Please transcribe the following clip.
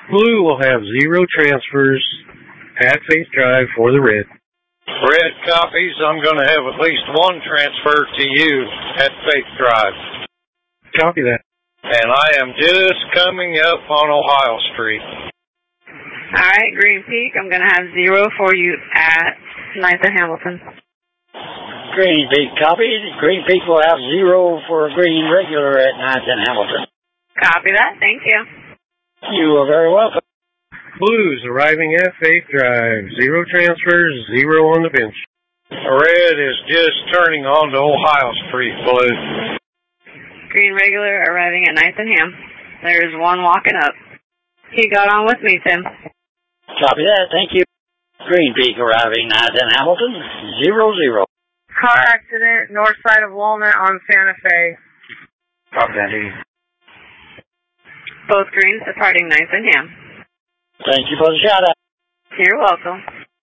Blue will have 0 transfers at Faith Drive for the red. Red copies. I'm going to have at least 1 transfer to you at Faith Drive. Copy that. And I am just coming up on Ohio Street. All right, Green Peak, I'm going to have 0 for you at 9th and Hamilton. Green Peak, copy. Green Peak will have 0 for green regular at 9th and Hamilton. Copy that. Thank you. You are very welcome. Blues arriving at Faith Drive. 0 transfers, 0 on the bench. Red is just turning onto Ohio Street, Blue. Green regular arriving at 9th and Ham. There's 1 walking up. He got on with me, Tim. Copy that. Thank you. Green Peak arriving 9th and Hamilton. 0-0. Car accident north side of Walnut on Santa Fe. Copy that. Both greens departing 9th and Ham. Thank you for the shout out. You're welcome.